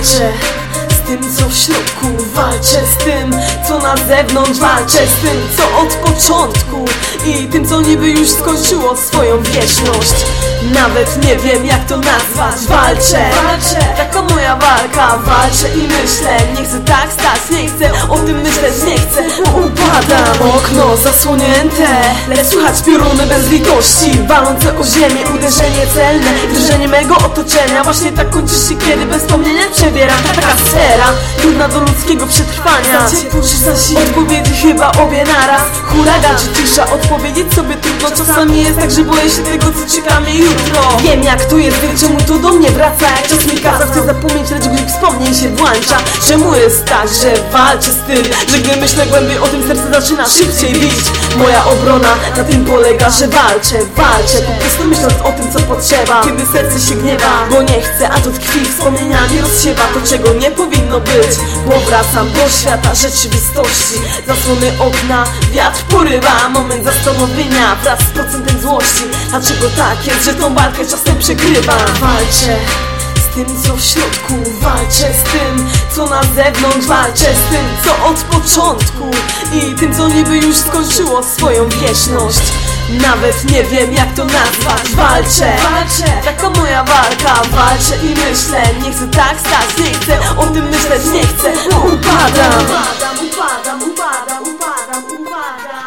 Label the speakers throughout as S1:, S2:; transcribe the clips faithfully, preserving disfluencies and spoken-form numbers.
S1: Walczę z tym, co w środku, walczę z tym, co na zewnątrz, walczę z tym, co od początku i tym, co niby już skończyło swoją wieczność. Nawet nie wiem, jak to nazwać. Walczę, walczę, taka moja walka. Walczę i myślę, nie chcę tak stać, nie chcę o tym myśleć, nie chcę, bo upadam. Okno zasłonięte, lecz słychać pioruny bez litości, walące o ziemię, uderzenie celne, drżenie mego otoczenia. Właśnie tak kończy się, kiedy bez wspomnienia przebieram taka sfera, trudna do ludzkiego przetrwania. Za ciepło czy za zimno, odpowiedzi chyba obie naraz. Huragan czy cisza, odpowiedzieć sobie trudno. Czasami jest tak, że boję się tego, co czeka mnie jutro. Wiem, jak to jest, wiem, czemu to do mnie wraca. Jak czas mi kazał, chcę zapomnieć, lecz gdy wspomnień się włącza. Czemu jest tak, że walczę z tym, że gdy myślę głębiej o tym, serce zaczyna szybciej bić. Moja obrona na tym polega, że walczę, walczę, po prostu myśląc o tym, co potrzeba. Kiedy serce się gniewa, bo nie chcę, a to tkwi wspomnieniami rozsiewa to, czego nie powinno być. Bo wracam do świata rzeczywistości, zasłony okna, wiatr porywa, moment zastanowienia wraz z procentem złości. Dlaczego tak jest, że tą walkę czasem przegrywam? Walczę z tym, co w środku, walczę z tym, co na zewnątrz, walczę z tym, co od początku i tym, co niby już skończyło swoją wieczność. Nawet nie wiem, jak to nazwać. Walczę, walczę, taka moja walka. Walczę i myślę, nie chcę tak stać, nie chcę o tym myśleć, nie chcę, bo upadam. Upadam, upadam, upadam, upadam, upadam.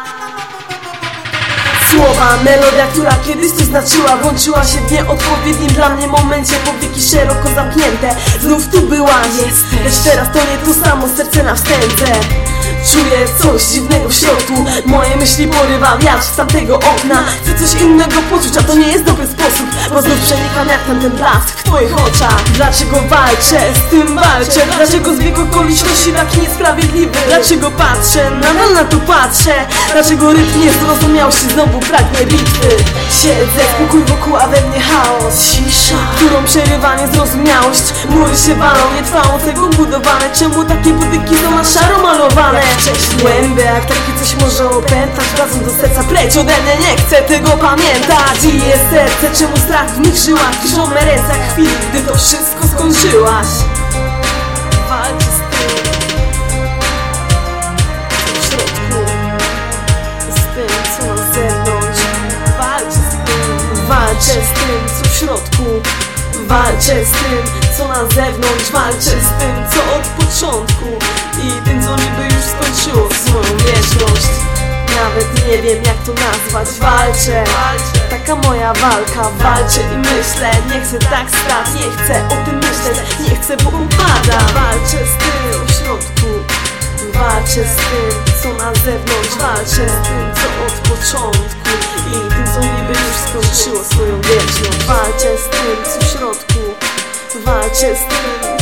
S1: Słowa, melodia, która kiedyś coś znaczyła, włączyła się w nieodpowiednim dla mnie momencie. Powieki szeroko zamknięte, znów tu była, jest. Lecz teraz to nie to samo, serce na wstędze. Czuję coś dziwnego w środku, moje myśli porywa wiatr z tamtego okna. Chcę coś innego poczuć, a to nie jest dobry sposób, bo znów przenikam jak ten blask w twoich oczach. Dlaczego walczę, z tym walczę? Dlaczego zbieg okoliczności taki niesprawiedliwy? Dlaczego patrzę, nadal na to patrzę? Dlaczego rytm niezrozumiałości znowu pragnie bitwy? Siedzę, spokój wokół, a we mnie chaos, cisza, którą przerywa niezrozumiałość. Mury się walą, nie trwało tego budowane. Czemu takie budynki są na szaro malowane? Głębie, jak takie coś może opętać, wracam do serca, precz ode mnie, nie chcę tego pamiętać. I jest serce, czemu strach w mych żyłach, kiszą me ręce w chwili, gdy to wszystko skończyłaś. Walczę z tym, co w środku, z tym, co na zewnątrz. Walczę z tym, walczę z tym, co w środku. Walczę z tym, co na zewnątrz, walczę z tym, co od początku i tym, co niby już skończyło swoją wieczność. Nawet nie wiem, jak to nazwać. Walczę, taka moja walka. Walczę i myślę, nie chcę tak stać, nie chcę o tym myśleć, nie chcę, bo upadam. Walczę z tym w środku, walczę z tym, co na zewnątrz, walczę z tym, co od początku i tym, co niby już skończyło swoją wieczność. Walczę z tym, co w środku, walczę z tym,